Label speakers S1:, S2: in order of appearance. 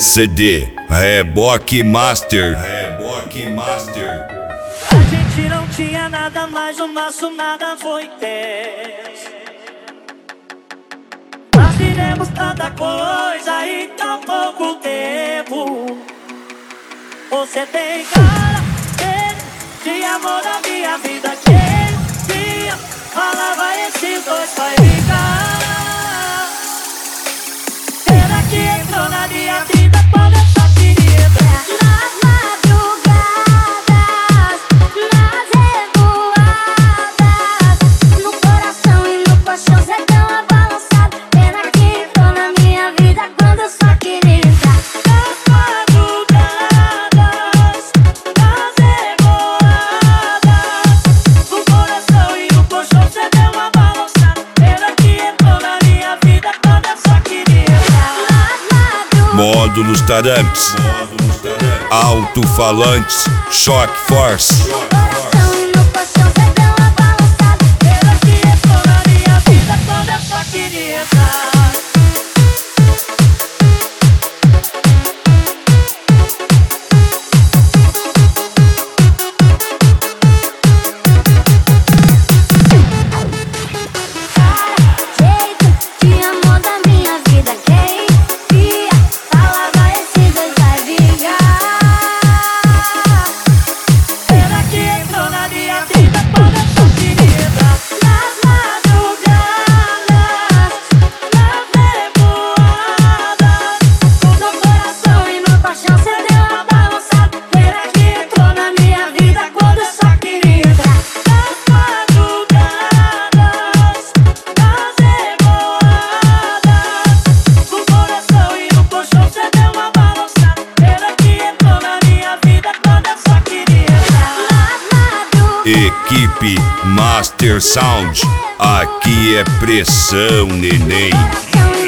S1: CD Reboque Master.
S2: A gente não tinha nada, mas o nosso nada foi ter. Nós vivemos tanta coisa em tão pouco tempo. Você tem cara de amor da minha vida. Quem dia falava esses dois vai ficar. Pena que entrou na minha vida quando eu só queria dar.
S3: Nas madrugadas, nas revoadas, no coração e no colchão cê deu uma balançada. Pena que entrou na minha vida quando eu só queria entrar.
S2: Nas madrugadas, nas revoadas, no coração e no colchão cê deu uma balançada. Pena que entrou na minha vida quando eu só queria entrar.
S1: Módulos Tarantes, alto-falantes, Shock Force.
S3: No coração e no colchão cê deu uma balançada.
S2: Pena que entrou na minha vida quando eu só queria entrar.
S3: Jeito de amor da minha vida. Quem via falava esses dois vai vingar.
S2: Pena que entrou na minha vida quando eu só queria entrar. Nas madrugadas, nas revoadas,
S3: No coração e no colchão cê deu uma balançada.
S2: pena que entrou na minha vida quando eu só queria entrar. Nas madrugadas, nas revoadas, no coração e no colchão cê deu uma balançada. Pena que entrou na minha vida quando eu só queria entrar.
S1: Equipe Master Sound. Aqui é pressão, neném.
S3: Coração e